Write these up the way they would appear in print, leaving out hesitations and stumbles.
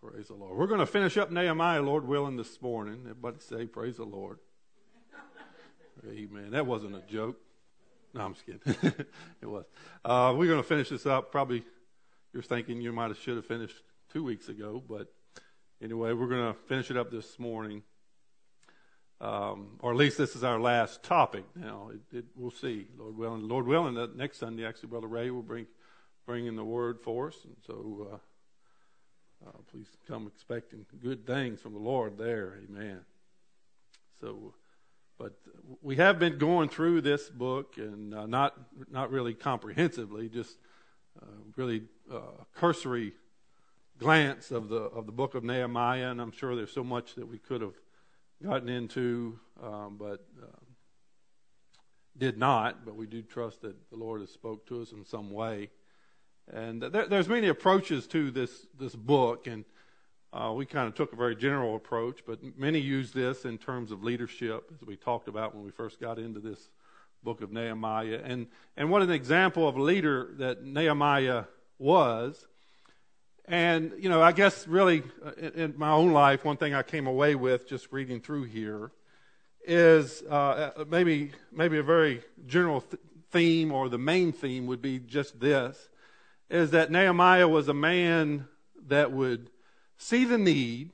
Praise the Lord. We're going to finish up Nehemiah, Lord willing, this morning. Everybody say, praise the Lord. Amen. That wasn't a joke. No, I'm just kidding. It was. We're going to finish this up. Probably you're thinking you should have finished 2 weeks ago. But anyway, we're going to finish it up this morning. Or at least this is our last topic now. We'll see, Lord willing. Lord willing, next Sunday, actually, Brother Ray will bring in the word for us. And so please come expecting good things from the Lord there. Amen. So, but we have been going through this book, and not really comprehensively, just really cursory glance of the book of Nehemiah. And I'm sure there's so much that we could have gotten into, but did not. But we do trust that the Lord has spoke to us in some way. And there's many approaches to this book, and we kind of took a very general approach, but many use this in terms of leadership, as we talked about when we first got into this book of Nehemiah. And what an example of a leader that Nehemiah was. And, you know, I guess really in my own life, one thing I came away with just reading through here is maybe a very general theme, or the main theme would be just this, is that Nehemiah was a man that would see the need,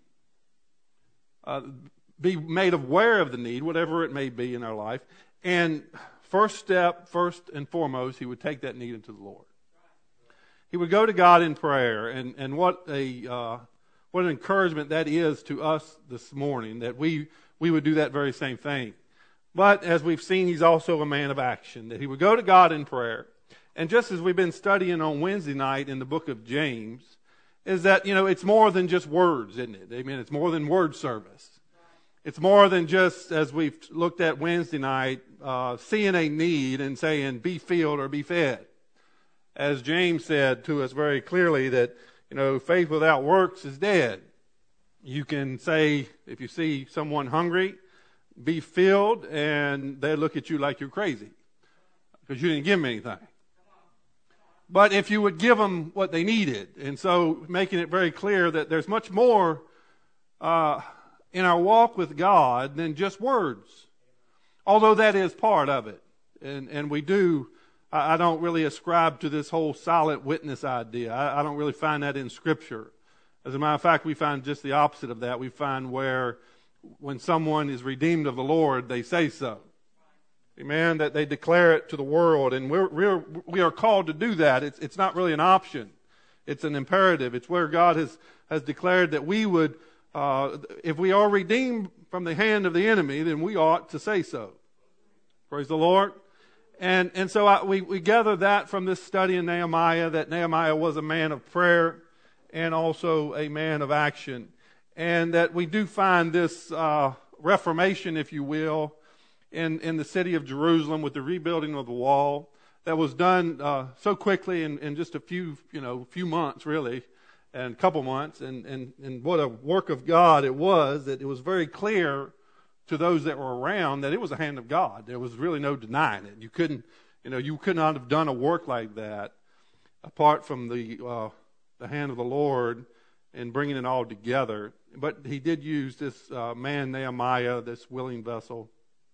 be made aware of the need, whatever it may be in our life, and first and foremost, he would take that need into the Lord. He would go to God in prayer, and what an encouragement that is to us this morning, that we would do that very same thing. But as we've seen, he's also a man of action, that he would go to God in prayer. And just as we've been studying on Wednesday night in the book of James, is that, you know, it's more than just words, isn't it? I mean, it's more than word service. It's more than just, as we've looked at Wednesday night, seeing a need and saying, be filled or be fed. As James said to us very clearly that, you know, faith without works is dead. You can say, if you see someone hungry, be filled, and they look at you like you're crazy because you didn't give them anything. But if you would give them what they needed, and so making it very clear that there's much more in our walk with God than just words, although that is part of it. And we do, I don't really ascribe to this whole silent witness idea. I don't really find that in Scripture. As a matter of fact, we find just the opposite of that. We find where when someone is redeemed of the Lord, they say so. Amen, that they declare it to the world, and we are called to do that. It's not really an option. It's an imperative. It's where God has declared that we would, if we are redeemed from the hand of the enemy, then we ought to say so. Praise the Lord. And so we gather that from this study in Nehemiah, that Nehemiah was a man of prayer and also a man of action. And that we do find this reformation, if you will, in the city of Jerusalem with the rebuilding of the wall that was done so quickly in just a few months, really, and a couple months, and what a work of God it was, that it was very clear to those that were around that it was a hand of God. There was really no denying it. You could not have done a work like that apart from the hand of the Lord in bringing it all together. But he did use this man Nehemiah, this willing vessel,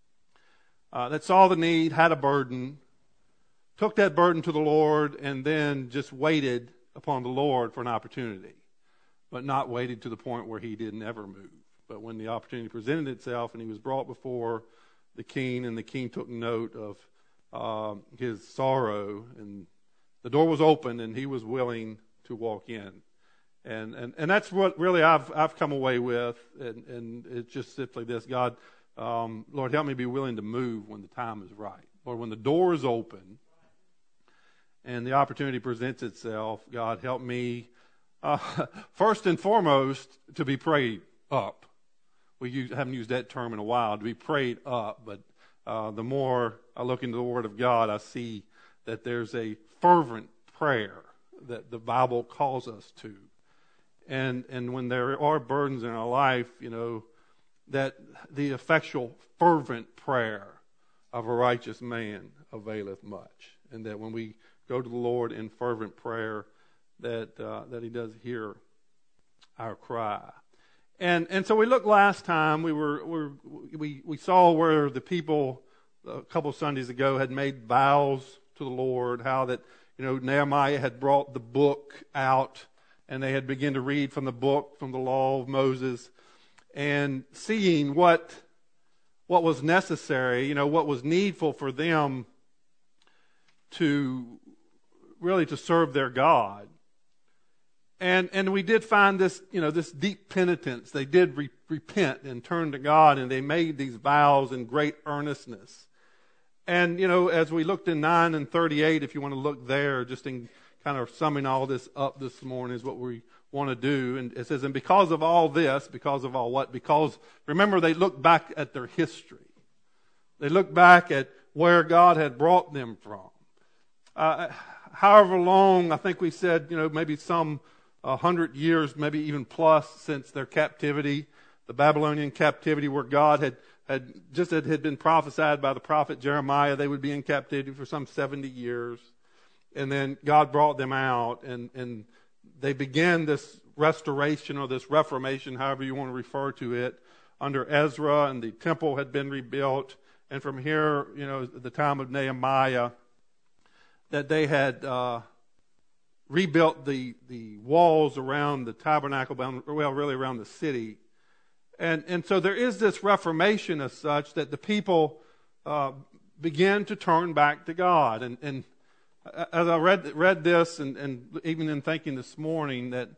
that saw the need, had a burden, took that burden to the Lord, and then just waited upon the Lord for an opportunity, but not waited to the point where he didn't ever move. But when the opportunity presented itself and he was brought before the king, and the king took note of his sorrow, and the door was open and he was willing to walk in. And that's what really I've come away with, and it's just simply this: God, Lord, help me be willing to move when the time is right. Lord, when the door is open and the opportunity presents itself, God, help me, first and foremost, to be prayed up. We haven't used that term in a while, to be prayed up. But the more I look into the Word of God, I see that there's a fervent prayer that the Bible calls us to. And when there are burdens in our life, you know, that the effectual, fervent prayer of a righteous man availeth much. And that when we go to the Lord in fervent prayer, that He does hear our cry. And so we looked last time. We saw where the people a couple of Sundays ago had made vows to the Lord. How that Nehemiah had brought the book out, and they had begun to read from the book, from the law of Moses, and seeing what was necessary, what was needful for them to really to serve their God. And we did find this, this deep penitence. They did repent and turn to God, and they made these vows in great earnestness. And, as we looked in 9 and 38, if you want to look there, just in kind of summing all this up this morning is what we want to do. And it says, and because of all this, because of all what? Because, remember, they looked back at their history. They looked back at where God had brought them from. However long, I think we said, maybe some 100 years, maybe even plus, since their captivity, the Babylonian captivity, where God had been prophesied by the prophet Jeremiah, they would be in captivity for some 70 years. And then God brought them out, and they began this restoration or this reformation, however you want to refer to it, under Ezra, and the temple had been rebuilt. And from here, at the time of Nehemiah, that they had rebuilt the walls around the tabernacle, really around the city. And so there is this reformation as such that the people began to turn back to God. And as I read this, and even in thinking this morning, that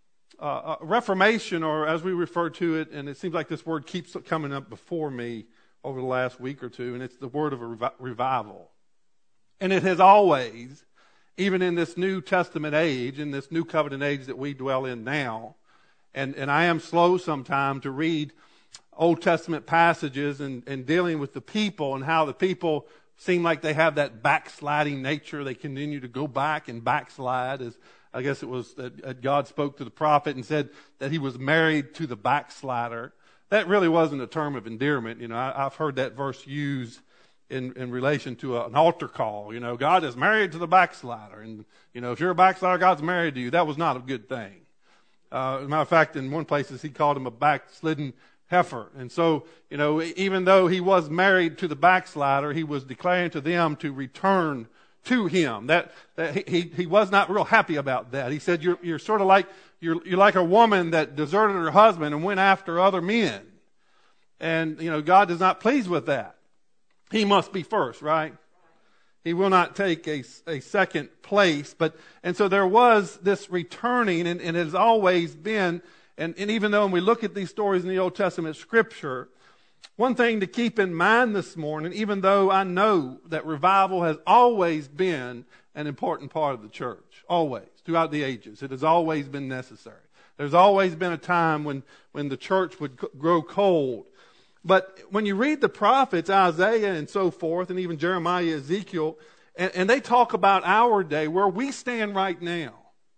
reformation, or as we refer to it, and it seems like this word keeps coming up before me over the last week or two, and it's the word of a revival. And it has always, even in this New Testament age, in this New Covenant age that we dwell in now, and I am slow sometimes to read Old Testament passages and dealing with the people and how the people seem like they have that backsliding nature. They continue to go back and backslide. As I guess it was that God spoke to the prophet and said that he was married to the backslider. That really wasn't a term of endearment. I've heard that verse used in relation to an altar call. God is married to the backslider. And, if you're a backslider, God's married to you. That was not a good thing. As a matter of fact, in one place he called him a backslidden heifer. And so, even though he was married to the backslider, he was declaring to them to return to him. That he was not real happy about that. He said, you're sort of like, you're like a woman that deserted her husband and went after other men. And, God is not pleased with that. He must be first, right? He will not take a second place. And so there was this returning, and it has always been, and even though when we look at these stories in the Old Testament Scripture, one thing to keep in mind this morning, even though I know that revival has always been an important part of the church, always, throughout the ages. It has always been necessary. There's always been a time when the church would grow cold. But when you read the prophets, Isaiah and so forth, and even Jeremiah, Ezekiel, and they talk about our day, where we stand right now.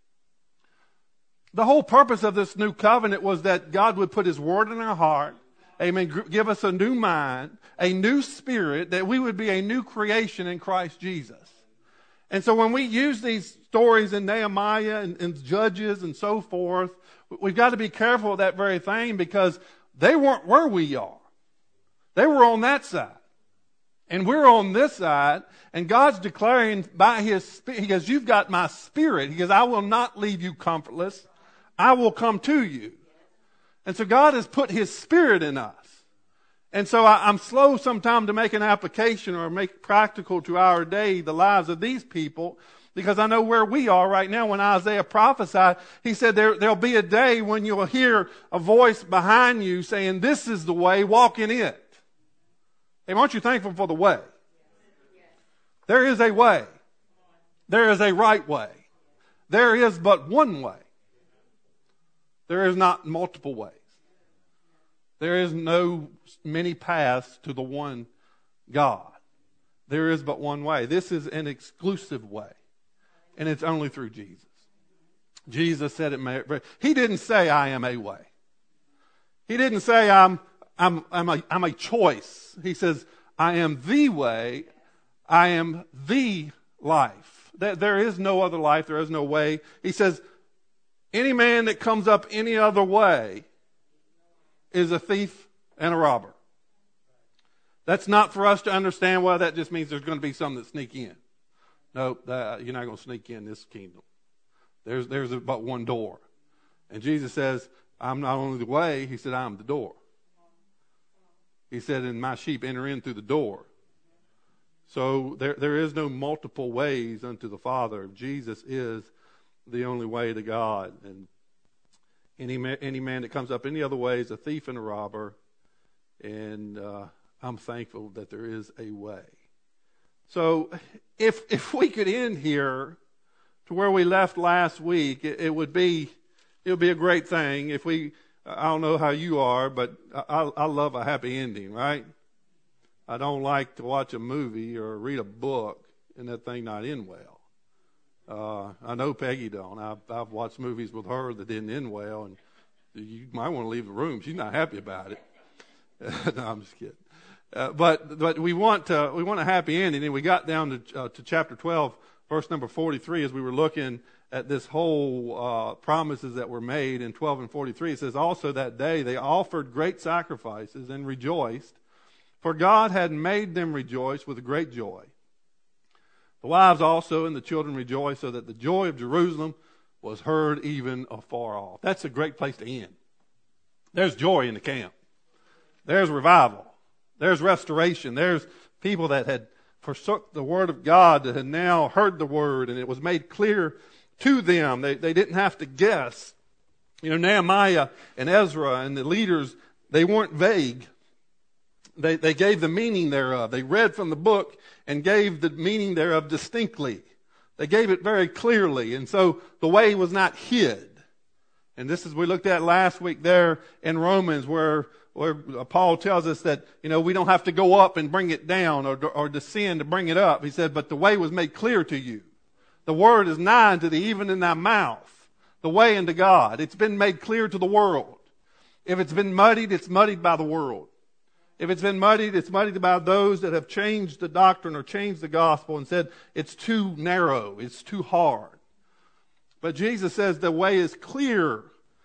The whole purpose of this new covenant was that God would put his word in our heart, amen, give us a new mind, a new spirit, that we would be a new creation in Christ Jesus. And so when we use these stories in Nehemiah and Judges and so forth, we've got to be careful of that very thing, because they weren't where we are. They were on that side. And we're on this side. And God's declaring by his Spirit, he goes, you've got my Spirit. He goes, I will not leave you comfortless. I will come to you. And so God has put his Spirit in us. And so I'm slow sometimes to make an application or make practical to our day the lives of these people, because I know where we are right now. When Isaiah prophesied, he said there'll be a day when you'll hear a voice behind you saying, this is the way, walk in it. Hey, aren't you thankful for the way? There is a way. There is a right way. There is but one way. There is not multiple ways. There is no many paths to the one God. There is but one way. This is an exclusive way. And it's only through Jesus. Jesus said it. He didn't say, I am a way. He didn't say, I'm a choice. He says, I am the way. I am the life. There is no other life. There is no way. He says, Any man that comes up any other way is a thief and a robber. That's not for us to understand. Well, that just means there's going to be some that sneak in. No, you're not going to sneak in this kingdom. There's but one door. And Jesus says, I'm not only the way, he said, I'm the door. He said, and my sheep enter in through the door. So there is no multiple ways unto the Father. Jesus is the only way to God. And any man that comes up any other way is a thief and a robber. And I'm thankful that there is a way. So if we could end here to where we left last week, it would be a great thing. I don't know how you are, but I love a happy ending, right? I don't like to watch a movie or read a book and that thing not end well. I know Peggy don't. I've watched movies with her that didn't end well, and you might want to leave the room. She's not happy about it. No, I'm just kidding. But we want a happy ending, and we got down to chapter 12, verse number 43, as we were looking at this whole promises that were made in 12 and 43. It says, also that day they offered great sacrifices and rejoiced, for God had made them rejoice with great joy. The wives also and the children rejoiced, so that the joy of Jerusalem was heard even afar off. That's a great place to end. There's joy in the camp. There's revival. There's restoration. There's people that had forsook the word of God, that had now heard the word, and it was made clear to them. They didn't have to guess. Nehemiah and Ezra and the leaders, they weren't vague. They gave the meaning thereof. They read from the book and gave the meaning thereof distinctly. They gave it very clearly. And so the way was not hid. And this is we looked at last week there in Romans where Paul tells us that, we don't have to go up and bring it down or descend to bring it up. He said, but the way was made clear to you. The word is nigh unto thee, even in thy mouth. The way unto God. It's been made clear to the world. If it's been muddied, it's muddied by the world. If it's been muddied, it's muddied by those that have changed the doctrine or changed the gospel and said it's too narrow, it's too hard. But Jesus says the way is clear.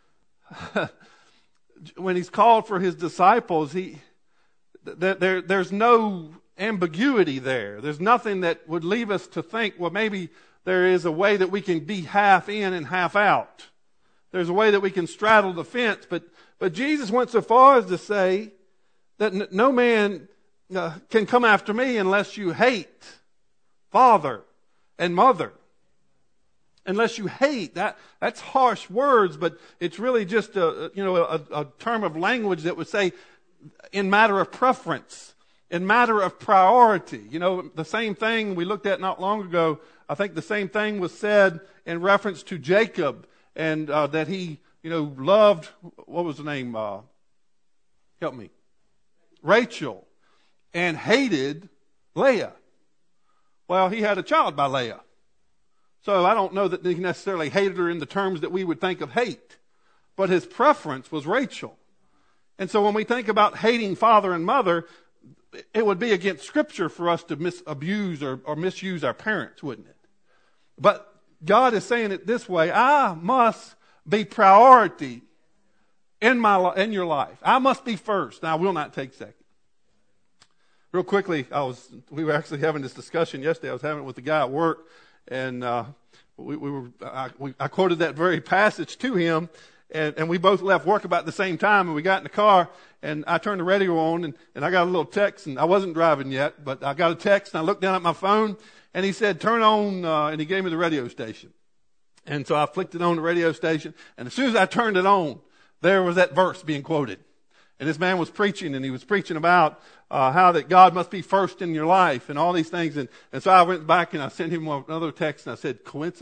When he's called for his disciples, there's no ambiguity there. There's nothing that would leave us to think, well, maybe there is a way that we can be half in and half out. There's a way that we can straddle the fence. But Jesus went so far as to say that no man can come after me unless you hate father and mother. Unless you hate, that's harsh words, but it's really just a term of language that would say in matter of preference, in matter of priority. The same thing we looked at not long ago, I think the same thing was said in reference to Jacob and that he, loved, what was the name? Help me. Rachel, and hated Leah. Well, he had a child by Leah. So I don't know that he necessarily hated her in the terms that we would think of hate. But his preference was Rachel. And so when we think about hating father and mother, it would be against Scripture for us to abuse or misuse our parents, wouldn't it? But God is saying it this way: I must be priority in your life. I must be first. Now, I will not take second. Real quickly, we were actually having this discussion yesterday. I was having it with the guy at work, and I quoted that very passage to him, and we both left work about the same time, and we got in the car, and I turned the radio on, and I got a little text, and I wasn't driving yet, but I got a text, and I looked down at my phone, and he said, turn on, and he gave me the radio station. And so I flicked it on the radio station, and as soon as I turned it on, there was that verse being quoted. And this man was preaching, and he was preaching about how that God must be first in your life and all these things. And so I went back and I sent him another text, and I said, coincidence, ?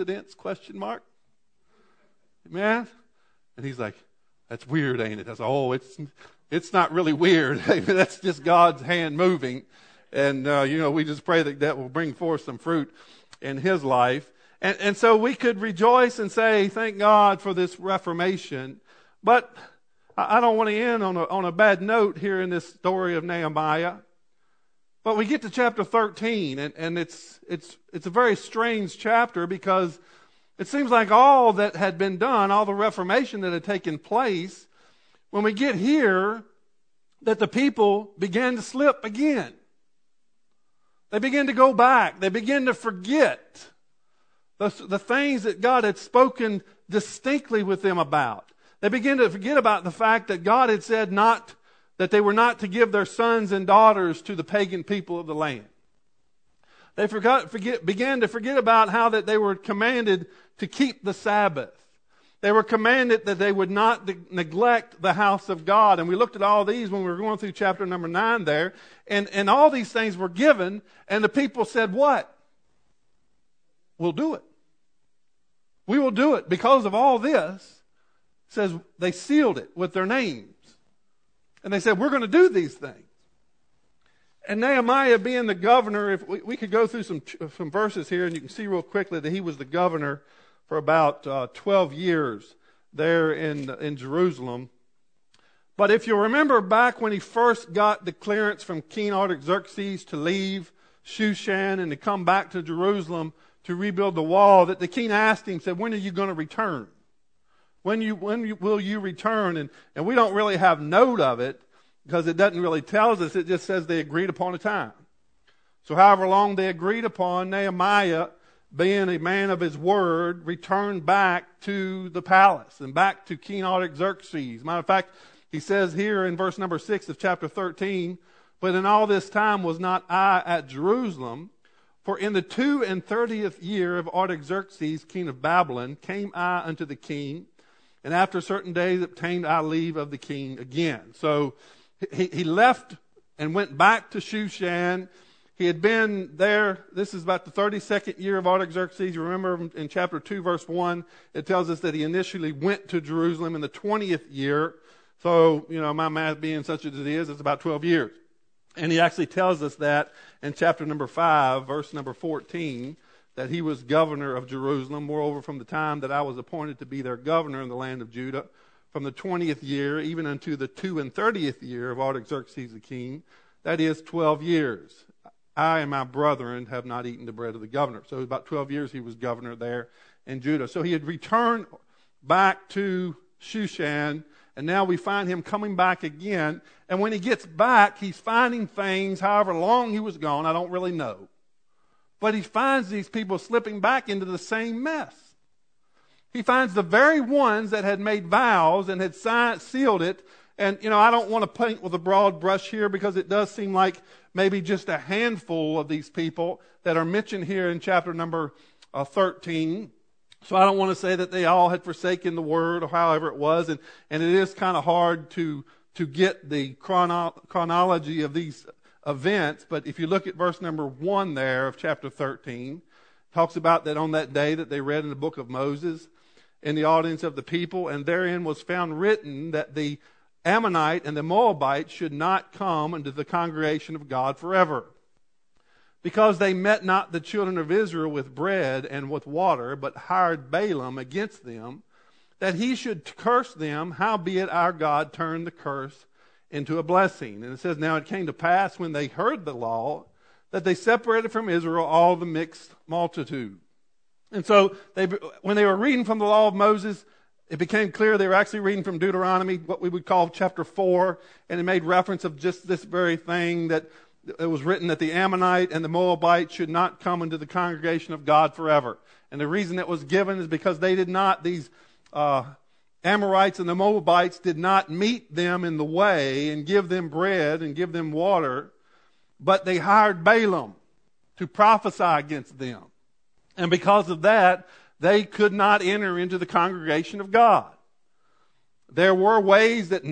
Man? And he's like, that's weird, ain't it? I said, it's not really weird. That's just God's hand moving. And, we just pray that will bring forth some fruit in his life. And so we could rejoice and say, thank God for this reformation. But I don't want to end on a bad note here in this story of Nehemiah. But we get to chapter 13, and it's a very strange chapter because It seems like all that had been done, all the reformation that had taken place, when we get here, that the people began to slip again. They began to go back. They began to forget the things that God had spoken distinctly with them about. They began to forget about the fact that God had said that they were not to give their sons and daughters to the pagan people of the land. They began to forget about how that they were commanded to keep the Sabbath. They were commanded that they would not neglect the house of God. And we looked at all these when we were going through chapter number 9 there. And all these things were given. And the people said, what? We'll do it. We will do it. Because of all this, it says they sealed it with their names. And they said, we're going to do these things. And Nehemiah being the governor, if we could go through some verses here, and you can see real quickly that he was the governor for about 12 years there in Jerusalem. But if you remember back when he first got the clearance from King Artaxerxes to leave Shushan and to come back to Jerusalem to rebuild the wall, that the king asked him, said, when are you going to return? When will you return? And we don't really have note of it because it doesn't really tell us. It just says they agreed upon a time. So however long they agreed upon, Nehemiah, being a man of his word, returned back to the palace and back to King Artaxerxes. Matter of fact, he says here in verse number 6 of chapter 13, but in all this time was not I at Jerusalem, for in the 32nd year of Artaxerxes, king of Babylon, came I unto the king, and after certain days obtained I leave of the king again. So he left and went back to Shushan. He had been there. This is about the 32nd year of Artaxerxes. You remember in chapter 2, verse 1, it tells us that he initially went to Jerusalem in the 20th year. So, my math being such as it is, it's about 12 years. And he actually tells us that in chapter number 5, verse number 14, that he was governor of Jerusalem. Moreover, from the time that I was appointed to be their governor in the land of Judah, from the 20th year, even unto the 32nd year of Artaxerxes the king, that is 12 years. I and my brethren have not eaten the bread of the governor. So about 12 years he was governor there in Judah. So he had returned back to Shushan, and now we find him coming back again. And when he gets back, he's finding things, however long he was gone, I don't really know. But he finds these people slipping back into the same mess. He finds the very ones that had made vows and had sealed it. And, I don't want to paint with a broad brush here because it does seem like maybe just a handful of these people that are mentioned here in chapter number 13. So I don't want to say that they all had forsaken the word or however it was. And it is kind of hard to get the chronology of these events. But if you look at verse number 1 there of chapter 13, talks about that on that day that they read in the book of Moses in the audience of the people, and therein was found written that the Ammonite and the Moabite should not come into the congregation of God forever, because they met not the children of Israel with bread and with water, but hired Balaam against them, that he should curse them, howbeit our God turned the curse into a blessing. And it says, now it came to pass when they heard the law, that they separated from Israel all the mixed multitude. And so when they were reading from the law of Moses, it became clear they were actually reading from Deuteronomy, what we would call chapter 4, and it made reference of just this very thing, that it was written that the Ammonite and the Moabite should not come into the congregation of God forever. And the reason it was given is because they did not, these Amorites and the Moabites did not meet them in the way and give them bread and give them water, but they hired Balaam to prophesy against them. And because of that, they could not enter into the congregation of God. There were ways that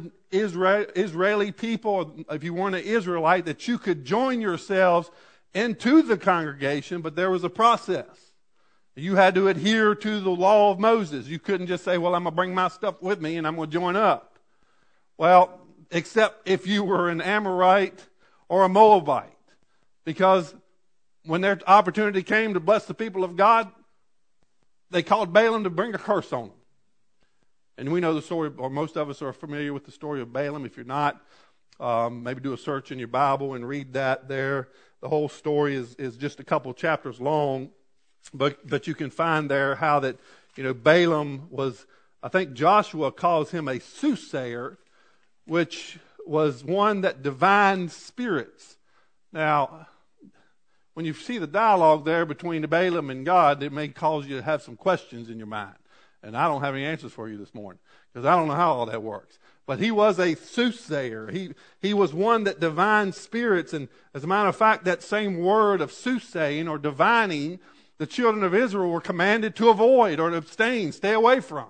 non-Israeli people, if you weren't an Israelite, that you could join yourselves into the congregation, but there was a process. You had to adhere to the law of Moses. You couldn't just say, well, I'm going to bring my stuff with me and I'm going to join up. Well, except if you were an Amorite or a Moabite. Because when their opportunity came to bless the people of God, they called Balaam to bring a curse on them. And we know the story, or most of us are familiar with the story of Balaam. If you're not, maybe do a search in your Bible and read that there. The whole story is just a couple chapters long. But you can find there how that, Balaam was, I think Joshua calls him a soothsayer, which was one that divined spirits. Now, when you see the dialogue there between Balaam and God, it may cause you to have some questions in your mind. And I don't have any answers for you this morning, because I don't know how all that works. But he was a soothsayer. He was one that divined spirits. And as a matter of fact, that same word of soothsaying or divining, the children of Israel were commanded to avoid or to abstain, stay away from.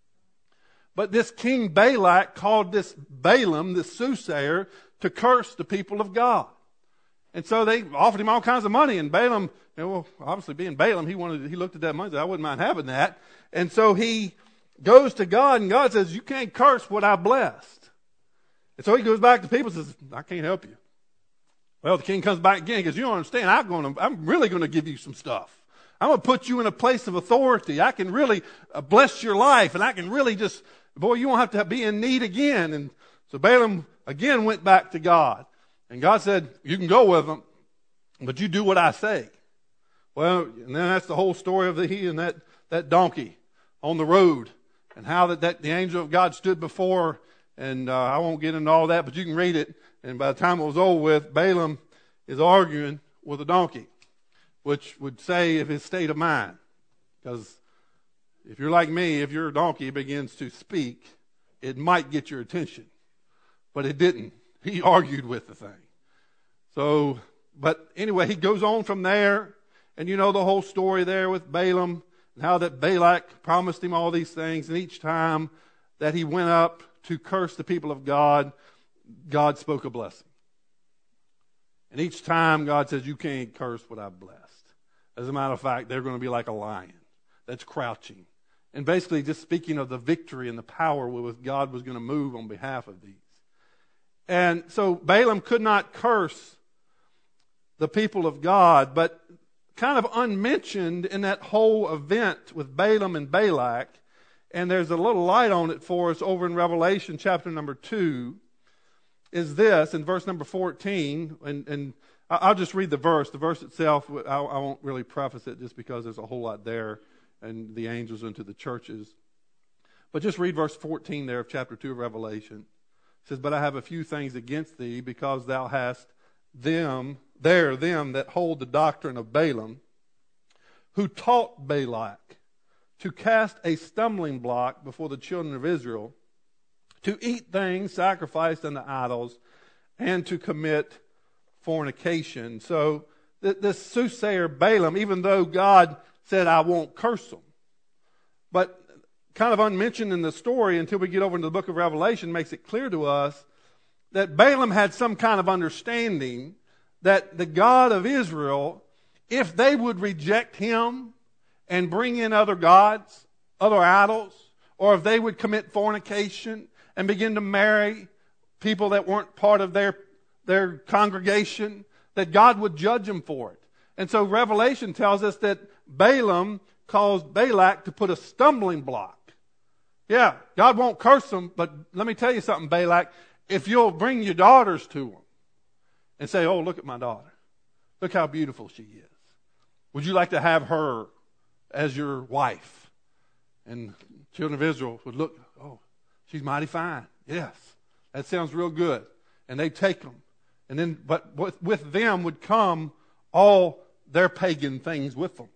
But this King Balak called this Balaam, this soothsayer, to curse the people of God. And so they offered him all kinds of money. And Balaam, obviously being Balaam, he looked at that money and said, I wouldn't mind having that. And so he goes to God, and God says, you can't curse what I blessed. And so he goes back to people and says, I can't help you. Well, the king comes back again because you don't understand. I'm really going to give you some stuff. I'm going to put you in a place of authority. I can really bless your life, and I can really just, you won't have to be in need again. And so Balaam again went back to God. And God said, you can go with them, but you do what I say. Well, and then that's the whole story of he and that donkey on the road, and how that the angel of God stood before. And I won't get into all that, but you can read it. And by the time it was over with, Balaam is arguing with a donkey, which would say of his state of mind. Because if you're like me, if your donkey begins to speak, it might get your attention. But it didn't. He argued with the thing. So, but anyway, he goes on from there. And you know the whole story there with Balaam, and how that Balak promised him all these things. And each time that he went up to curse the people of God, God spoke a blessing. And each time God says, you can't curse what I've blessed. As a matter of fact, they're going to be like a lion that's crouching. And basically just speaking of the victory and the power with God was going to move on behalf of these. And so Balaam could not curse the people of God, but kind of unmentioned in that whole event with Balaam and Balak, and there's a little light on it for us over in Revelation chapter number 2, is this, in verse number 14, and I'll just read the verse. The verse itself, I won't really preface it just because there's a whole lot there, and the angels into the churches. But just read verse 14 there of chapter 2 of Revelation. It says, but I have a few things against thee, because thou hast them that hold the doctrine of Balaam, who taught Balak to cast a stumbling block before the children of Israel, to eat things sacrificed unto idols, and to commit fornication. So this soothsayer Balaam, even though God said, I won't curse him, but kind of unmentioned in the story until we get over into the book of Revelation, makes it clear to us that Balaam had some kind of understanding that the God of Israel, if they would reject him and bring in other gods, other idols, or if they would commit fornication and begin to marry people that weren't part of their congregation, that God would judge them for it. And so Revelation tells us that Balaam caused Balak to put a stumbling block. Yeah, God won't curse them, but let me tell you something, Balak. If you'll bring your daughters to them and say, oh, look at my daughter. Look how beautiful she is. Would you like to have her as your wife? And children of Israel would look, oh, she's mighty fine. Yes, that sounds real good. And they'd take them. And then, but with them would come all their pagan things with them.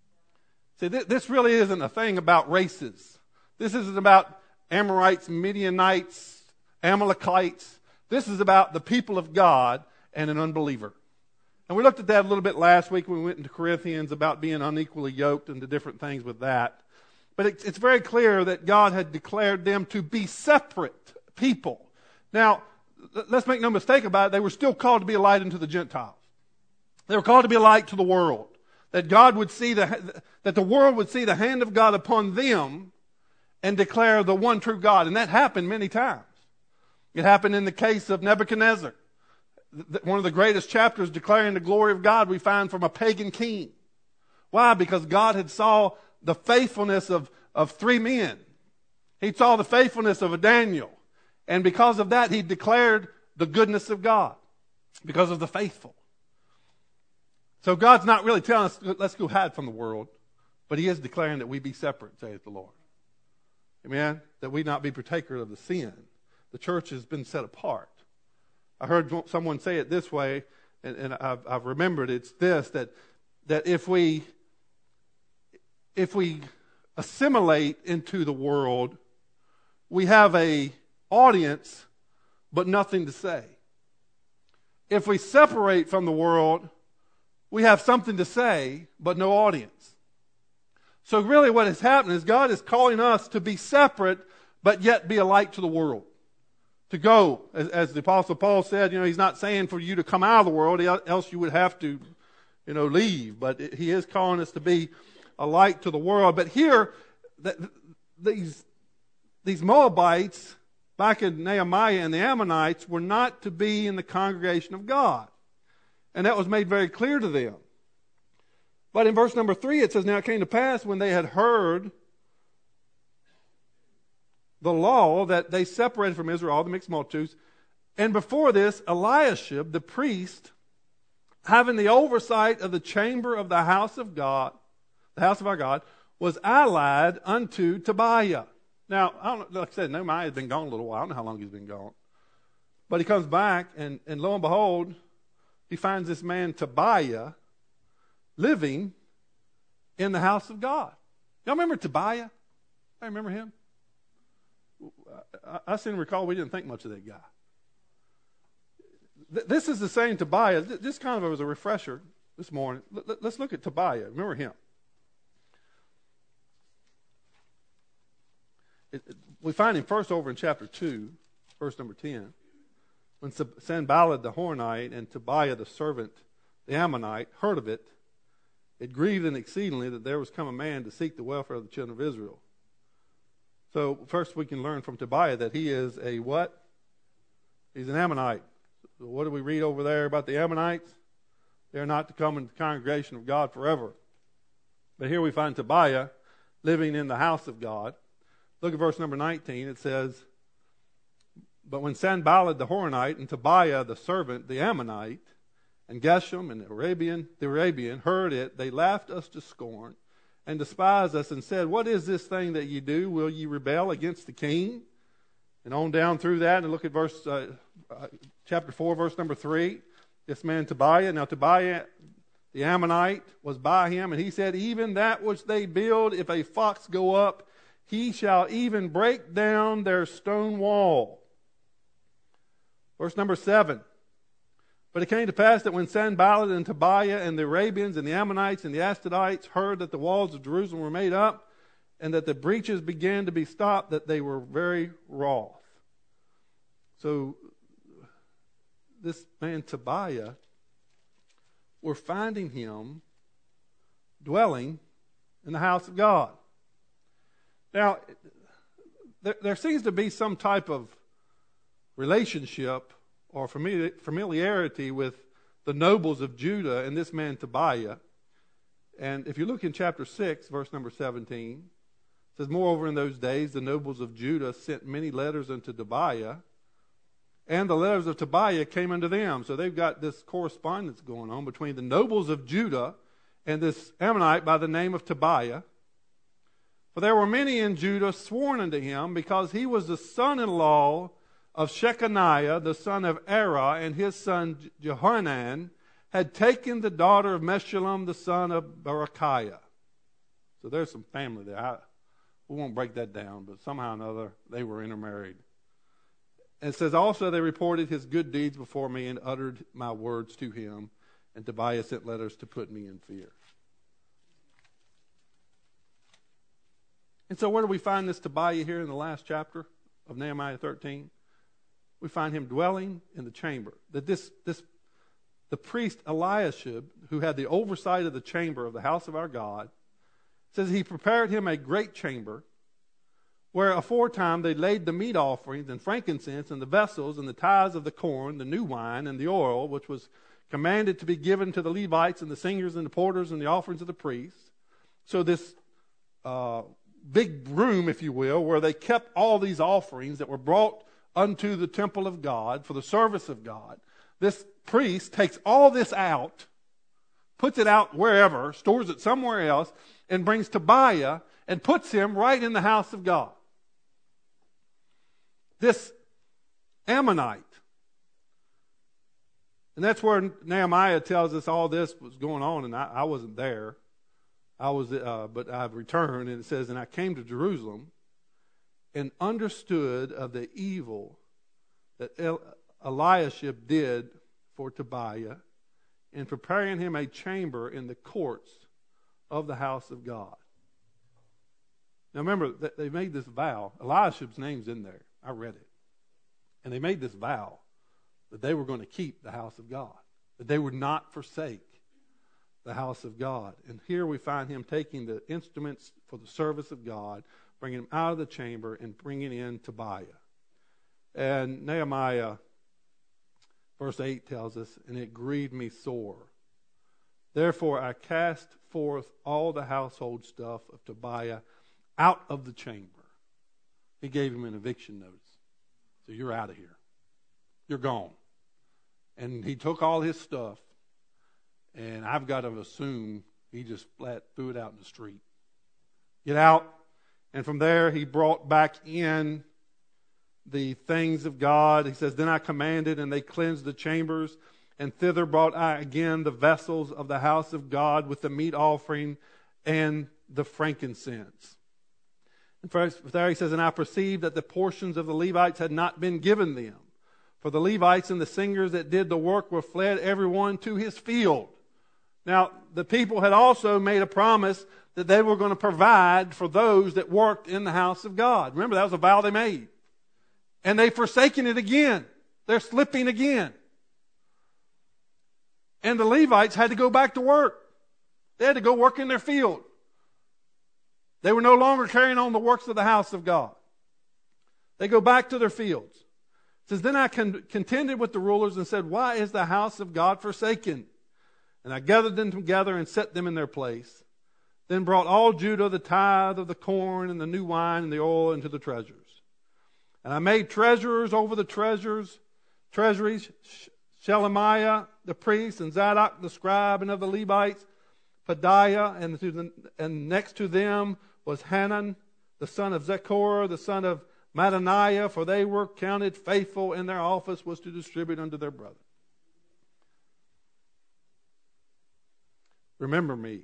See, this really isn't a thing about races. This isn't about Amorites, Midianites, Amalekites. This is about the people of God and an unbeliever. And we looked at that a little bit last week when we went into Corinthians about being unequally yoked and the different things with that. But it's very clear that God had declared them to be separate people. Now, let's make no mistake about it. They were still called to be a light unto the Gentiles. They were called to be a light to the world. That God would see that the world would see the hand of God upon them and declare the one true God. And that happened many times. It happened in the case of Nebuchadnezzar. One of the greatest chapters declaring the glory of God we find from a pagan king. Why? Because God had saw the faithfulness of three men. He saw the faithfulness of a Daniel. And because of that, he declared the goodness of God. Because of the faithful. So God's not really telling us, let's go hide from the world, but He is declaring that we be separate, saith the Lord. Amen? That we not be partakers of the sin. The church has been set apart. I heard someone say it this way, and I've remembered it's this, that if we assimilate into the world, we have a audience, but nothing to say. If we separate from the world, we have something to say, but no audience. So really what has happened is God is calling us to be separate, but yet be a light to the world. To go, as the Apostle Paul said, he's not saying for you to come out of the world, else you would have to, leave. But he is calling us to be a light to the world. But here, these Moabites, back in Nehemiah, and the Ammonites were not to be in the congregation of God. And that was made very clear to them. But in verse number 3, it says, now it came to pass when they had heard the law that they separated from Israel all the mixed multitudes. And before this, Eliashib, the priest, having the oversight of the chamber of the house of God, the house of our God, was allied unto Tobiah. Now, I don't know, like I said, Nehemiah has been gone a little while. I don't know how long he's been gone. But he comes back, and lo and behold, he finds this man Tobiah living in the house of God. Y'all remember Tobiah? I remember him. I seem to recall we didn't think much of that guy. This is the same Tobiah. Just kind of as a refresher this morning. Let's look at Tobiah. Remember him. We find him first over in chapter 2, verse number 10. When Sanballat the Horonite and Tobiah the servant, the Ammonite, heard of it, it grieved them exceedingly that there was come a man to seek the welfare of the children of Israel. So first we can learn from Tobiah that he is a what? He's an Ammonite. So what do we read over there about the Ammonites? They're not to come into the congregation of God forever. But here we find Tobiah living in the house of God. Look at verse number 19. It says, but when Sanballat the Horonite and Tobiah the servant, the Ammonite, and Geshem and the Arabian heard it, they laughed us to scorn and despised us and said, what is this thing that ye do? Will ye rebel against the king? And on down through that, and look at chapter 4, verse number 3. This man Tobiah, now Tobiah the Ammonite was by him, and he said, even that which they build, if a fox go up, he shall even break down their stone wall. Verse number 7. But it came to pass that when Sanballat and Tobiah and the Arabians and the Ammonites and the Ashdodites heard that the walls of Jerusalem were made up and that the breaches began to be stopped, that they were very wroth. So this man Tobiah, we're finding him dwelling in the house of God. Now, there seems to be some type of relationship or familiarity with the nobles of Judah and this man Tobiah. And if you look in chapter 6, verse number 17, it says, moreover in those days the nobles of Judah sent many letters unto Tobiah, and the letters of Tobiah came unto them. So they've got this correspondence going on between the nobles of Judah and this Ammonite by the name of Tobiah. For there were many in Judah sworn unto him, because he was the son-in-law of Shechaniah, the son of Erah, and his son Jehohanan had taken the daughter of Meshullam, the son of Berechiah. So there's some family there. We won't break that down, but somehow or another they were intermarried. And it says, also they reported his good deeds before me and uttered my words to him. And Tobiah sent letters to put me in fear. And so where do we find this Tobiah here in the last chapter of Nehemiah 13? We find him dwelling in the chamber. That the priest Eliashib, who had the oversight of the chamber of the house of our God, says he prepared him a great chamber, where aforetime they laid the meat offerings and frankincense and the vessels and the tithes of the corn, the new wine and the oil, which was commanded to be given to the Levites and the singers and the porters and the offerings of the priests. So this big room, if you will, where they kept all these offerings that were brought unto the temple of God for the service of God. This priest takes all this out, puts it out wherever, stores it somewhere else, and brings Tobiah and puts him right in the house of God. This Ammonite. And that's where Nehemiah tells us all this was going on, and I wasn't there. But I've returned, and it says, and I came to Jerusalem and understood of the evil that Eliashib did for Tobiah in preparing him a chamber in the courts of the house of God. Now remember, they made this vow. Eliashib's name's in there. I read it. And they made this vow that they were going to keep the house of God, that they would not forsake the house of God. And here we find him taking the instruments for the service of God, bringing them out of the chamber and bringing in Tobiah. And Nehemiah, verse 8 tells us, and it grieved me sore. Therefore I cast forth all the household stuff of Tobiah out of the chamber. He gave him an eviction notice. So you're out of here. You're gone. And he took all his stuff, and I've got to assume he just flat threw it out in the street. Get out. And from there he brought back in the things of God. He says, then I commanded, and they cleansed the chambers, and thither brought I again the vessels of the house of God with the meat offering and the frankincense. And first, there he says, and I perceived that the portions of the Levites had not been given them. For the Levites and the singers that did the work were fled everyone to his field. Now, the people had also made a promise that they were going to provide for those that worked in the house of God. Remember, that was a vow they made. And they've forsaken it again. They're slipping again. And the Levites had to go back to work. They had to go work in their field. They were no longer carrying on the works of the house of God. They go back to their fields. It says, then I contended with the rulers and said, why is the house of God forsaken? And I gathered them together and set them in their place. Then brought all Judah the tithe of the corn and the new wine and the oil into the treasures. And I made treasurers over the treasuries, Shelemiah the priest and Zadok the scribe and of the Levites, Pedaiah, and next to them was Hanan, the son of Zechor, the son of Mattaniah, for they were counted faithful, and their office was to distribute unto their brethren. Remember me,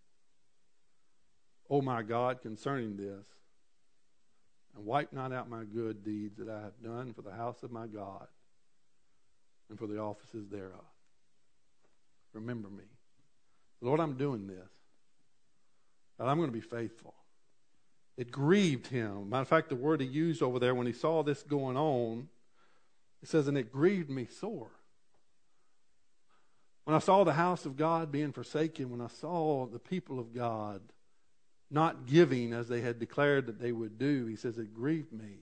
O my God, concerning this, and wipe not out my good deeds that I have done for the house of my God and for the offices thereof. Remember me. Lord, I'm doing this. And I'm going to be faithful. It grieved him. Matter of fact, the word he used over there when he saw this going on, it says, and it grieved me sore. When I saw the house of God being forsaken, when I saw the people of God not giving as they had declared that they would do, he says, it grieved me.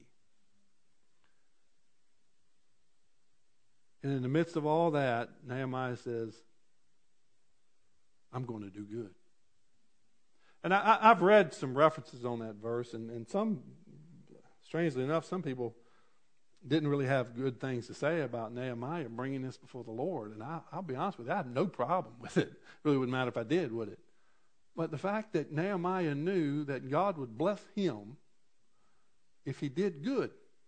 And in the midst of all that, Nehemiah says, I'm going to do good. And I've read some references on that verse, and some, strangely enough, some people didn't really have good things to say about Nehemiah bringing this before the Lord. And I'll be honest with you, I have no problem with it. It really wouldn't matter if I did, would it? But the fact that Nehemiah knew that God would bless him if he did good.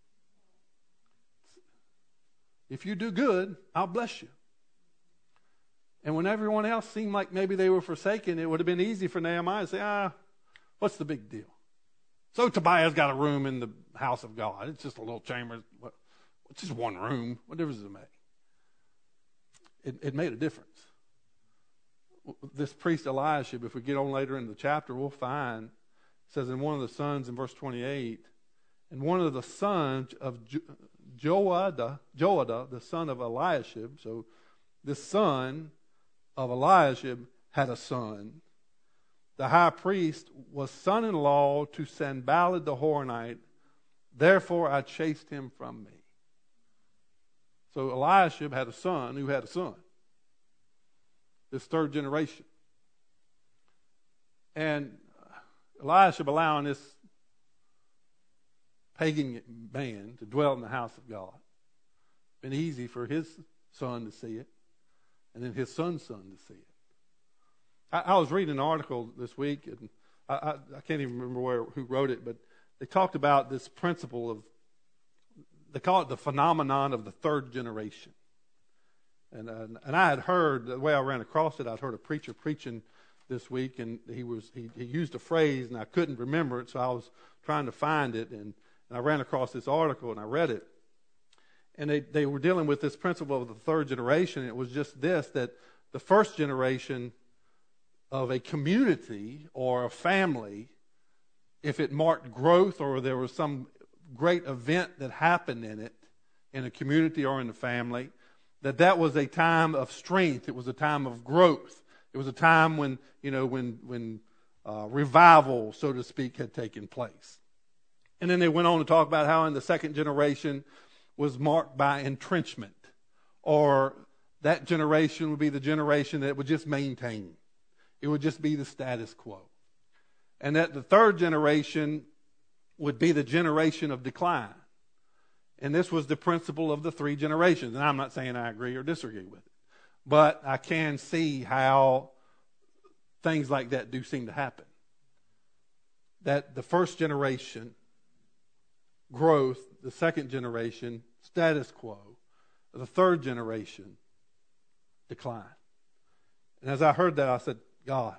If you do good, I'll bless you. And when everyone else seemed like maybe they were forsaken, it would have been easy for Nehemiah to say, what's the big deal? So Tobiah's got a room in the house of God. It's just a little chamber. It's just one room. What difference does it make? It made a difference. This priest Eliashib, if we get on later in the chapter, we'll find, it says in one of the sons in verse 28, and one of the sons of Joadah, the son of Eliashib, so this son of Eliashib had a son. The high priest was son-in-law to Sanballat the Horonite. Therefore I chased him from me. So Eliashib had a son who had a son. This third generation. And Eliashib allowing this pagan man to dwell in the house of God. Been easy for his son to see it. And then his son's son to see it. I was reading an article this week, and I can't even remember who wrote it, but they talked about this principle of, they call it the phenomenon of the third generation. And I had heard, the way I ran across it, I'd heard a preacher preaching this week, and he used a phrase, and I couldn't remember it, so I was trying to find it, and I ran across this article, and I read it. And they were dealing with this principle of the third generation, and it was just this, that the first generation of a community or a family, if it marked growth or there was some great event that happened in it, in a community or in the family, that was a time of strength. It was a time of growth. It was a time when revival, so to speak, had taken place. And then they went on to talk about how in the second generation was marked by entrenchment, or that generation would be the generation that would just maintain. It would just be the status quo. And that the third generation would be the generation of decline. And this was the principle of the three generations. And I'm not saying I agree or disagree with it, but I can see how things like that do seem to happen. That the first generation, growth, the second generation, status quo, the third generation, decline. And as I heard that, I said, God,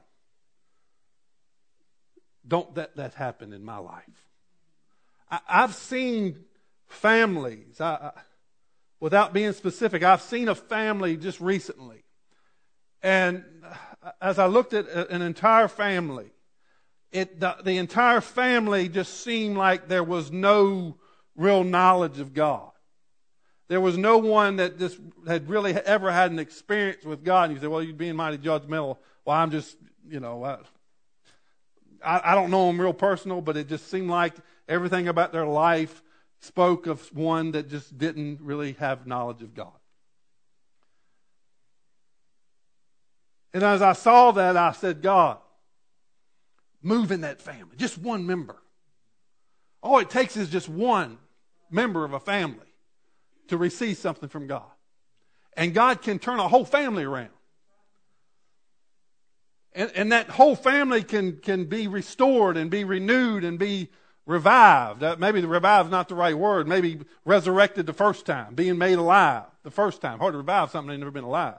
don't let that happen in my life. I've seen families, without being specific, I've seen a family just recently. And as I looked at an entire family, the entire family just seemed like there was no real knowledge of God. There was no one that just had really ever had an experience with God. And you say, well, you're being mighty judgmental. Well, I'm just, I don't know them real personal, but it just seemed like everything about their life spoke of one that just didn't really have knowledge of God. And as I saw that, I said, God, move in that family. Just one member. All it takes is just one member of a family to receive something from God. And God can turn a whole family around. And that whole family can be restored and be renewed and be revived. Maybe the revived is not the right word. Maybe resurrected the first time. Being made alive the first time. Hard to revive something that's never been alive.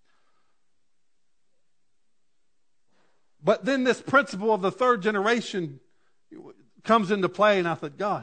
But then this principle of the third generation comes into play, and I thought, God,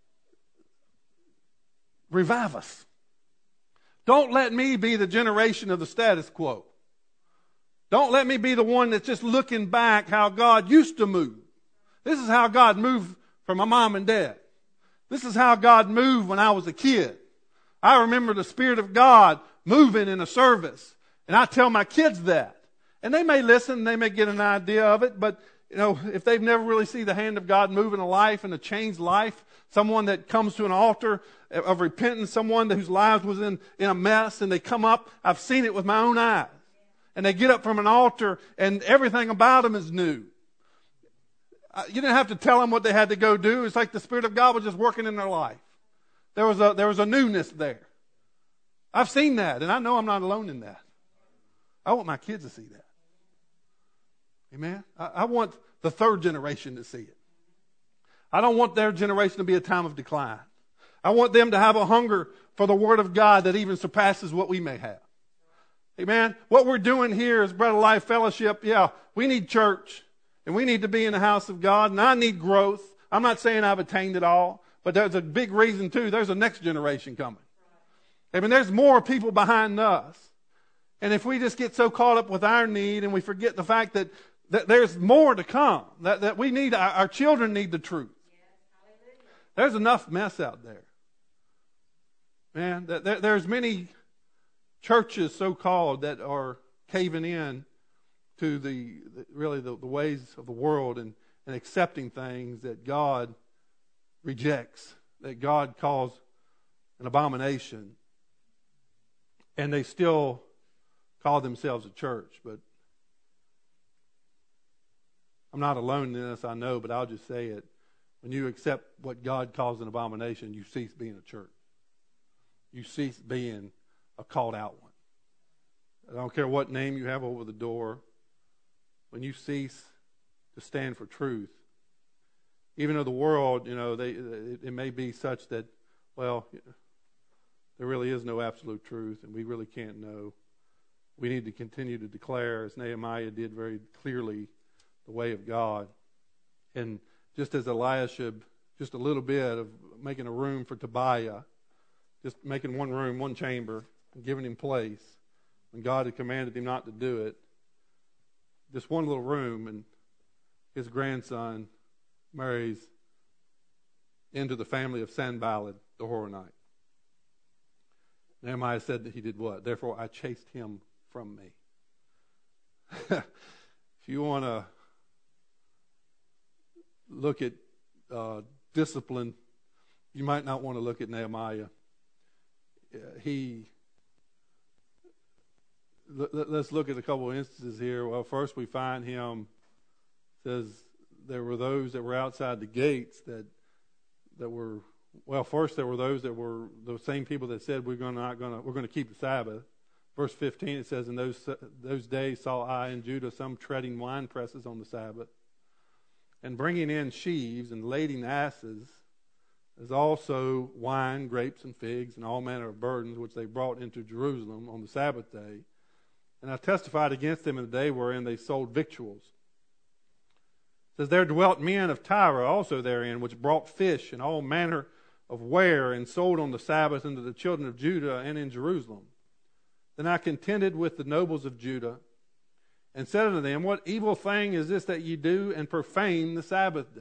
revive us. Don't let me be the generation of the status quo. Don't let me be the one that's just looking back how God used to move. This is how God moved for my mom and dad. This is how God moved when I was a kid. I remember the Spirit of God moving in a service. And I tell my kids that. And they may listen, they may get an idea of it, but if they've never really seen the hand of God move in a life and a changed life, someone that comes to an altar of repentance, someone whose lives was in a mess, and they come up, I've seen it with my own eyes. And they get up from an altar and everything about them is new. You didn't have to tell them what they had to go do. It's like the Spirit of God was just working in their life. There was a newness there. I've seen that, and I know I'm not alone in that. I want my kids to see that. Amen? I want the third generation to see it. I don't want their generation to be a time of decline. I want them to have a hunger for the Word of God that even surpasses what we may have. Amen? What we're doing here is Bread of Life Fellowship. Yeah, we need church, and we need to be in the house of God, and I need growth. I'm not saying I've attained it all, but there's a big reason, too. There's a next generation coming. I mean, there's more people behind us. And if we just get so caught up with our need and we forget the fact that there's more to come, that we need, our children need the truth. There's enough mess out there. Man, there's many churches, so-called, that are caving in to the ways of the world and accepting things that God rejects, that God calls an abomination. And they still call themselves a church. But I'm not alone in this, I know, but I'll just say it. When you accept what God calls an abomination, you cease being a church. You cease being a called out one. I don't care what name you have over the door. when you cease to stand for truth. Even though the world, it may be such that, well, there really is no absolute truth, and we really can't know. We need to continue to declare, as Nehemiah did very clearly, the way of God. And just as Eliashib, just a little bit of making a room for Tobiah, just making one room, one chamber, and giving him place, when God had commanded him not to do it, just one little room, and his grandson marries into the family of Sanballat the Horonite. Nehemiah said that he did what? Therefore I chased him from me. If you want to look at discipline, you might not want to look at Nehemiah. Let's look at a couple of instances here. Well, first we find him, says there were those that were outside the gates that were, well, first there were those that were the same people that said we're going to keep the Sabbath. Verse 15 it says, in those days saw I in Judah some treading wine presses on the Sabbath, and bringing in sheaves and lading asses, as also wine, grapes, and figs, and all manner of burdens which they brought into Jerusalem on the Sabbath day. And I testified against them in the day wherein they sold victuals. It says, there dwelt men of Tyre also therein, which brought fish and all manner of ware, and sold on the Sabbath unto the children of Judah and in Jerusalem. Then I contended with the nobles of Judah, and said unto them, what evil thing is this that ye do, and profane the Sabbath day?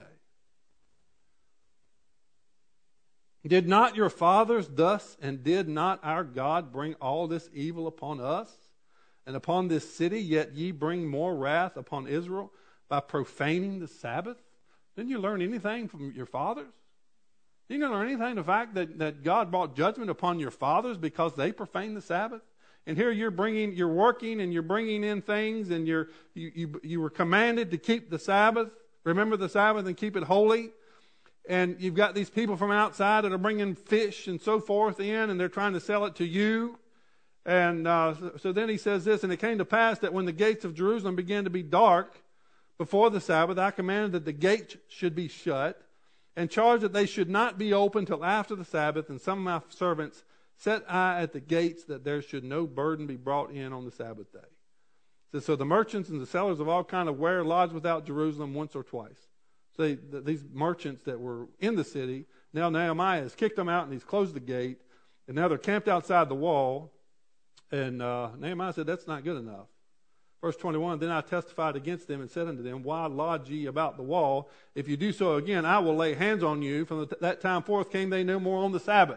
Did not your fathers thus, and did not our God bring all this evil upon us and upon this city? Yet ye bring more wrath upon Israel by profaning the Sabbath? Didn't you learn anything from your fathers? Didn't you learn anything the fact that God brought judgment upon your fathers because they profaned the Sabbath? And here you're working and you're bringing in things, and you were commanded to keep the Sabbath, remember the Sabbath and keep it holy. And you've got these people from outside that are bringing fish and so forth in, and they're trying to sell it to you. And so then he says this, and it came to pass that when the gates of Jerusalem began to be dark before the Sabbath, I commanded that the gates should be shut, and charged that they should not be opened till after the Sabbath. And some of my servants set I at the gates, that there should no burden be brought in on the Sabbath day. So the merchants and the sellers of all kind of ware lodged without Jerusalem once or twice. So these merchants that were in the city, now Nehemiah has kicked them out and he's closed the gate, and now they're camped outside the wall. And Nehemiah said, that's not good enough. Verse 21, then I testified against them and said unto them, why lodge ye about the wall? If you do so again, I will lay hands on you. From that time forth came they no more on the Sabbath.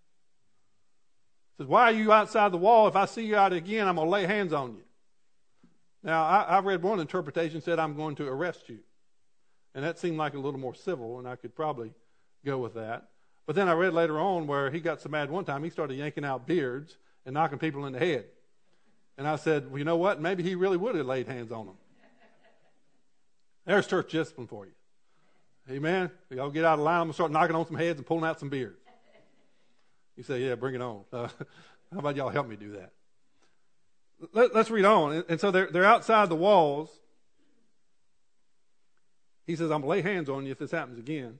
He says, why are you outside the wall? If I see you out again, I'm going to lay hands on you. Now, I read one interpretation said, I'm going to arrest you. And that seemed like a little more civil, and I could probably go with that. But then I read later on where he got so mad one time, he started yanking out beards and knocking people in the head. And I said, well, you know what? Maybe he really would have laid hands on them. There's church discipline for you. Amen? Y'all get out of line, I'm going to start knocking on some heads and pulling out some beards. You say, yeah, bring it on. How about y'all help me do that? Let's read on. And so they're outside the walls. He says, I'm going to lay hands on you if this happens again.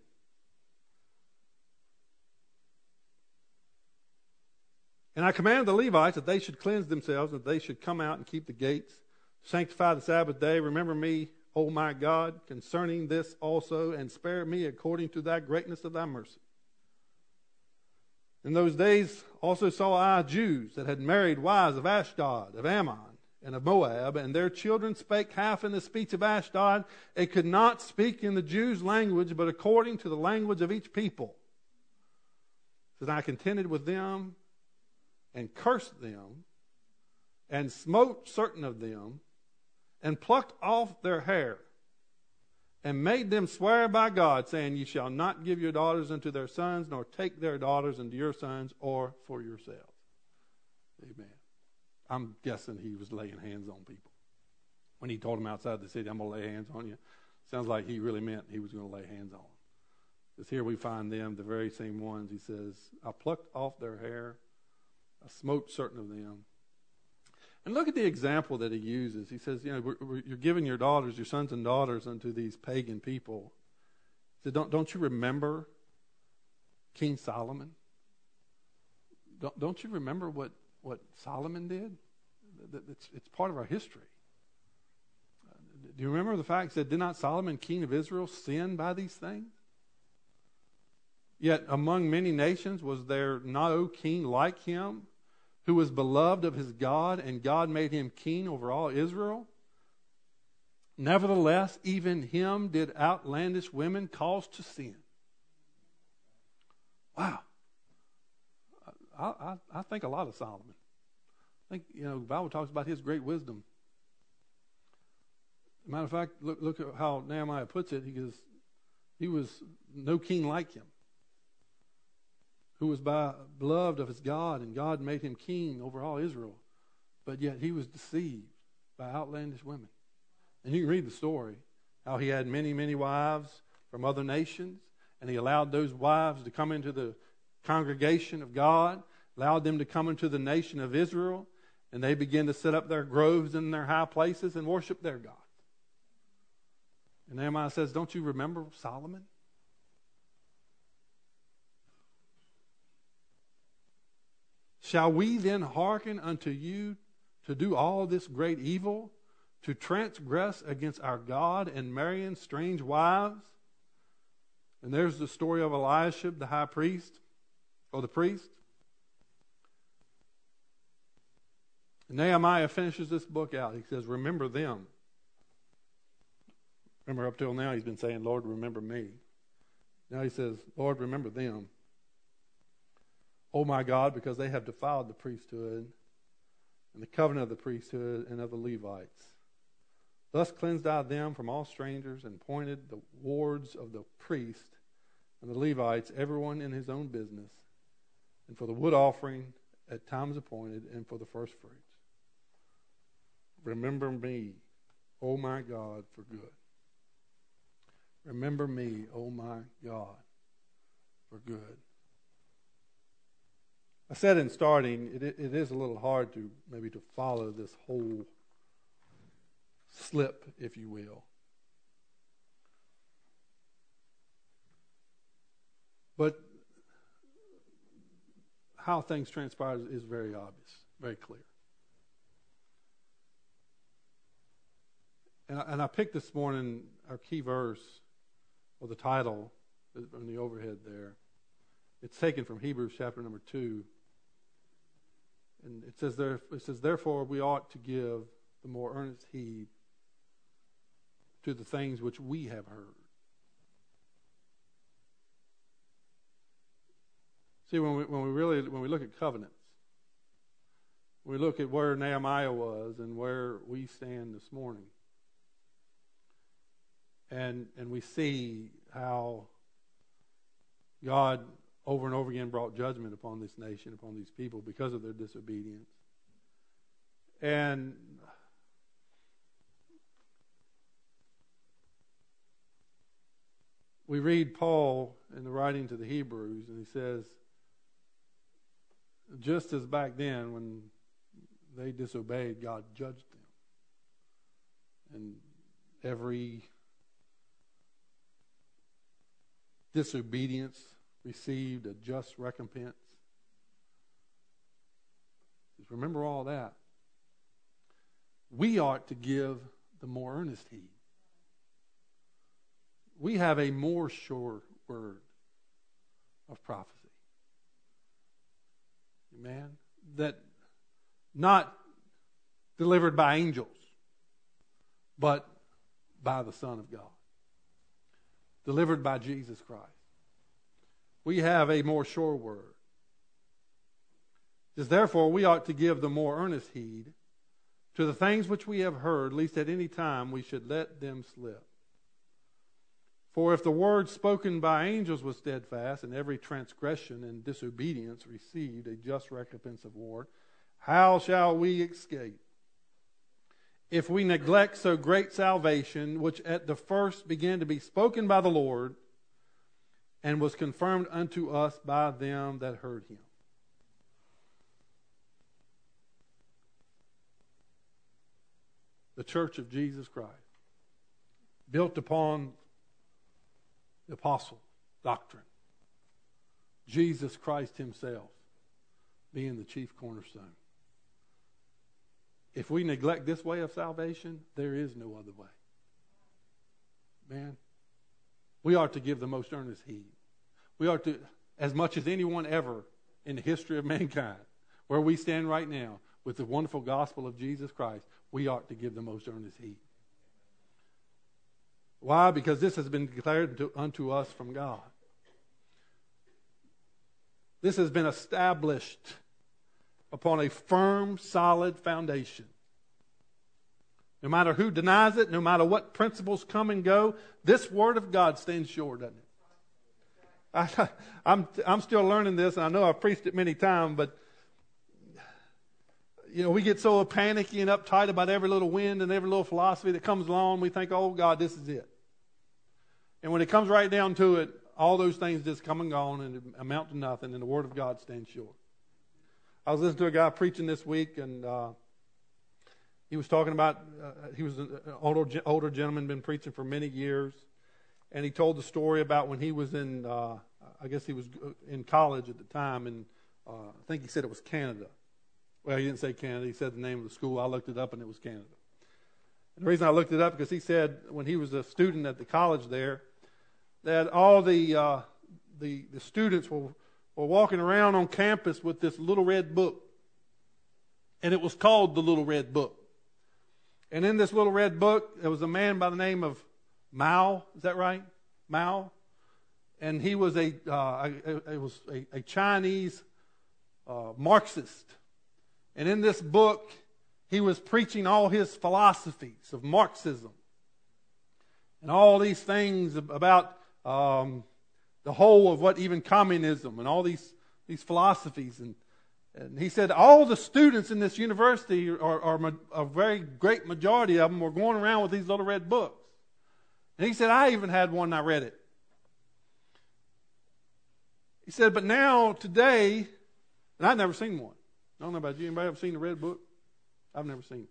And I commanded the Levites that they should cleanse themselves, that they should come out and keep the gates, sanctify the Sabbath day. Remember me, O my God, concerning this also, and spare me according to thy greatness of thy mercy. In those days also saw I Jews that had married wives of Ashdod, of Ammon, and of Moab, and their children spake half in the speech of Ashdod, and could not speak in the Jews' language, but according to the language of each people. So I contended with them, and cursed them, and smote certain of them, and plucked off their hair, and made them swear by God, saying, ye shall not give your daughters unto their sons, nor take their daughters unto your sons, or for yourselves. Amen. I'm guessing he was laying hands on people. When he told them outside the city, I'm going to lay hands on you, sounds like he really meant he was going to lay hands on them. Because here we find them, the very same ones. He says, I plucked off their hair, I smote certain of them. And look at the example that he uses. He says, you're giving your daughters, your sons and daughters, unto these pagan people. He said, don't you remember King Solomon? Don't you remember what Solomon did? It's part of our history. Do you remember the fact that did not Solomon, king of Israel, sin by these things? Yet among many nations was there no king like him, who was beloved of his God, and God made him king over all Israel. Nevertheless, even him did outlandish women cause to sin. Wow. I think a lot of Solomon. I think, the Bible talks about his great wisdom. Matter of fact, look at how Nehemiah puts it. He was no king like him, who was beloved of his God, and God made him king over all Israel. But yet he was deceived by outlandish women. And you can read the story, how he had many, many wives from other nations, and he allowed those wives to come into the congregation of God, allowed them to come into the nation of Israel, and they began to set up their groves in their high places and worship their gods. And Nehemiah says, don't you remember Solomon? Shall we then hearken unto you to do all this great evil, to transgress against our God and marrying strange wives? And there's the story of Eliashib, the high priest, or the priest. And Nehemiah finishes this book out. He says, remember them. Remember, up till now he's been saying, Lord, remember me. Now he says, Lord, remember them. Oh my God, because they have defiled the priesthood and the covenant of the priesthood and of the Levites. Thus cleansed I them from all strangers and appointed the wards of the priest and the Levites, everyone in his own business, and for the wood offering at times appointed, and for the first fruits. Remember me, O my God, for good. Remember me, O my God, for good. I said in starting, it is a little hard to follow this whole slip, if you will. But how things transpire is very obvious, very clear. And I picked this morning our key verse, or the title on the overhead there. It's taken from Hebrews chapter number 2. And it says, therefore we ought to give the more earnest heed to the things which we have heard. See, when we look at covenants, we look at where Nehemiah was and where we stand this morning, and we see how God over and over again brought judgment upon this nation, upon these people, because of their disobedience. And we read Paul in the writing to the Hebrews, and he says, just as back then when they disobeyed, God judged them. And every disobedience received a just recompense. Just remember all that. We ought to give the more earnest heed. We have a more sure word of prophecy. Amen? That not delivered by angels, but by the Son of God. Delivered by Jesus Christ. We have a more sure word. It says, therefore, we ought to give the more earnest heed to the things which we have heard, lest at any time we should let them slip. For if the word spoken by angels was steadfast, and every transgression and disobedience received a just recompense of reward, how shall we escape if we neglect so great salvation, which at the first began to be spoken by the Lord, and was confirmed unto us by them that heard him? the church of Jesus Christ, built upon the apostle doctrine, Jesus Christ himself being the chief cornerstone. If we neglect this way of salvation, there is no other way. Man, we ought to give the most earnest heed. We ought to, as much as anyone ever in the history of mankind, where we stand right now with the wonderful gospel of Jesus Christ, we ought to give the most earnest heed. Why? Because this has been declared unto us from God. This has been established upon a firm, solid foundation. No matter who denies it, no matter what principles come and go, this Word of God stands sure, doesn't it? I'm still learning this, and I know I've preached it many times, but we get so panicky and uptight about every little wind and every little philosophy that comes along. We think, oh God, this is it. And when it comes right down to it, all those things just come and gone and amount to nothing, and the Word of God stands sure. I was listening to a guy preaching this week, and he was talking about, he was an older gentleman, been preaching for many years, and he told the story about when he was in, I guess he was in college at the time, and I think he said it was Canada. Well, he didn't say Canada, he said the name of the school. I looked it up, and it was Canada. And the reason I looked it up because he said when he was a student at the college there, that all the students were walking around on campus with this little red book. And it was called the Little Red Book. And in this little red book, there was a man by the name of Mao. Is that right? Mao. And he was a Chinese Marxist. And in this book, he was preaching all his philosophies of Marxism. And all these things about the whole of what even communism and all these philosophies. And he said all the students in this university, are a very great majority of them, were going around with these little red books. And he said, I even had one and I read it. He said, but now, today, and I've never seen one. I don't know about you. Anybody ever seen a red book? I've never seen it.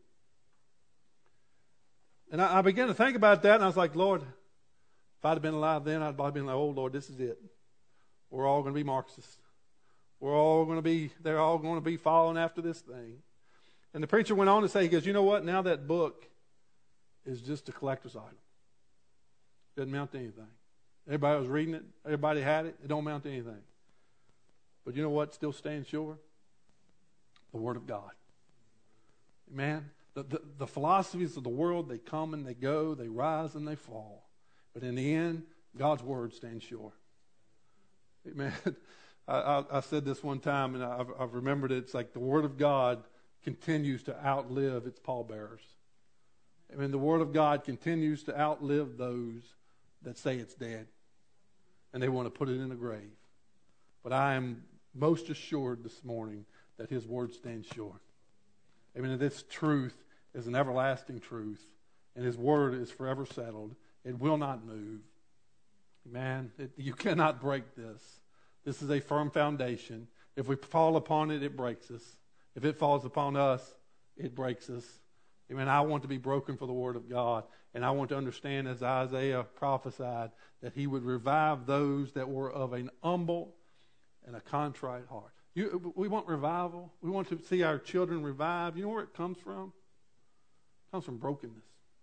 And I began to think about that, and I was like, Lord, if I'd have been alive then, I'd probably been like, oh, Lord, this is it. We're all going to be Marxists. They're all going to be following after this thing. And the preacher went on to say, he goes, you know what? Now that book is just a collector's item. Doesn't amount to anything. Everybody was reading it. Everybody had it. It don't amount to anything. But you know what still stands sure? The Word of God. Amen. The philosophies of the world, they come and they go, they rise and they fall. But in the end, God's Word stands sure. Amen. I said this one time, and I've remembered it. It's like the Word of God continues to outlive its pallbearers. I mean, the Word of God continues to outlive those that say it's dead, and they want to put it in a grave. But I am most assured this morning that His Word stands sure. I mean, this truth is an everlasting truth, and His Word is forever settled. It will not move. Man, you cannot break this. This is a firm foundation. If we fall upon it, it breaks us. If it falls upon us, it breaks us. Amen. I want to be broken for the Word of God, and I want to understand, as Isaiah prophesied, that He would revive those that were of an humble and a contrite heart. We want revival. We want to see our children revived. You know where it comes from? It comes from brokenness.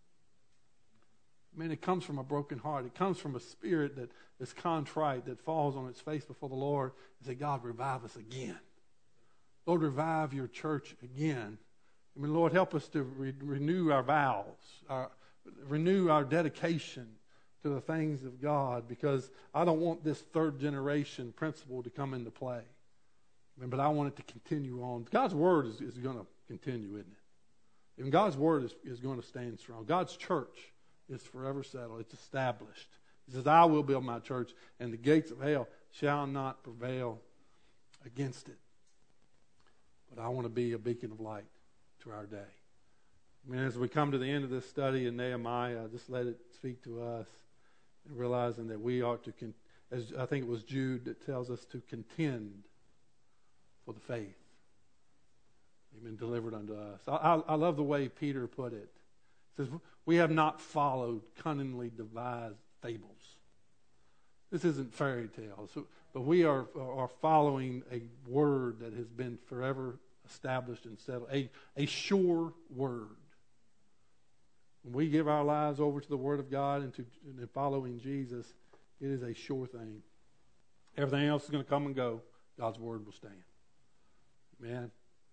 I mean, it comes from a broken heart. It comes from a spirit that is contrite, that falls on its face before the Lord and say, God, revive us again. Lord, revive your church again. I mean, Lord, help us to renew our vows, renew our dedication to the things of God, because I don't want this third generation principle to come into play. I mean, but I want it to continue on. God's Word is going to continue, isn't it? And God's Word is going to stand strong. God's church is forever settled. It's established. He says, I will build my church, and the gates of hell shall not prevail against it. But I want to be a beacon of light to our day. I mean, as we come to the end of this study in Nehemiah, just let it speak to us, and realizing that we ought to, as I think it was Jude that tells us to contend for the faith. Amen. Delivered unto us. I love the way Peter put it. It says, we have not followed cunningly devised fables. This isn't fairy tales, but we are following a word that has been forever established and settled, a sure word. When we give our lives over to the Word of God and to following Jesus, it is a sure thing. Everything else is going to come and go. God's Word will stand. Amen.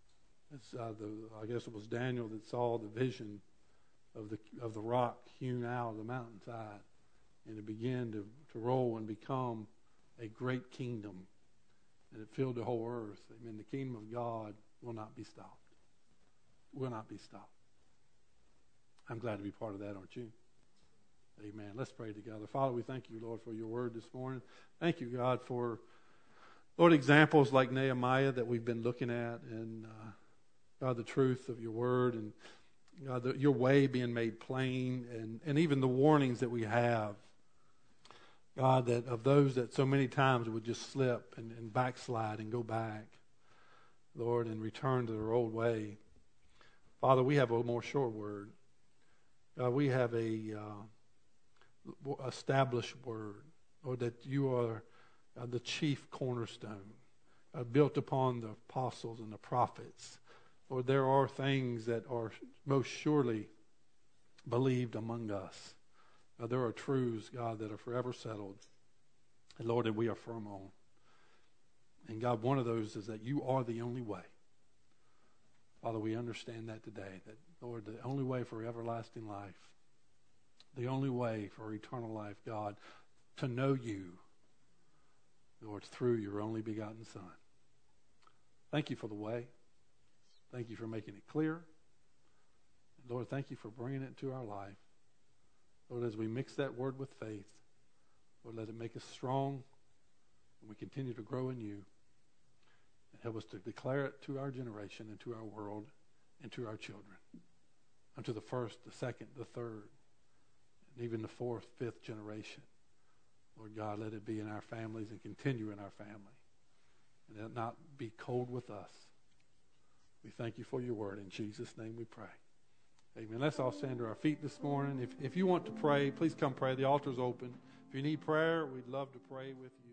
I guess it was Daniel that saw the vision of the rock hewn out of the mountainside, and it began to roll and become a great kingdom, and it filled the whole earth. Amen. The kingdom of God will not be stopped. Will not be stopped. I'm glad to be part of that, aren't you? Amen. Let's pray together. Father, we thank you, Lord, for your word this morning. Thank you, God, for, Lord, examples like Nehemiah that we've been looking at, and God, the truth of your word, and God, your way being made plain, and even the warnings that we have, God, that of those that so many times would just slip and backslide and go back, Lord, and return to their old way. Father, we have a more sure word. We have a established word, Lord, that you are the chief cornerstone, built upon the apostles and the prophets. Lord, there are things that are most surely believed among us. There are truths, God, that are forever settled, and Lord, that we are firm on. And God, one of those is that you are the only way. Father, we understand that today, that, Lord, the only way for everlasting life, the only way for eternal life, God, to know you, Lord, through your only begotten Son. Thank you for the way. Thank you for making it clear. Lord, thank you for bringing it to our life. Lord, as we mix that word with faith, Lord, let it make us strong, and we continue to grow in you. And help us to declare it to our generation and to our world and to our children, unto the first, the second, the third, and even the fourth, fifth generation. Lord God, let it be in our families and continue in our family, and let it not be cold with us. We thank you for your word. In Jesus' name we pray. Amen. Let's all stand to our feet this morning. If you want to pray, please come pray. The altar's open. If you need prayer, we'd love to pray with you.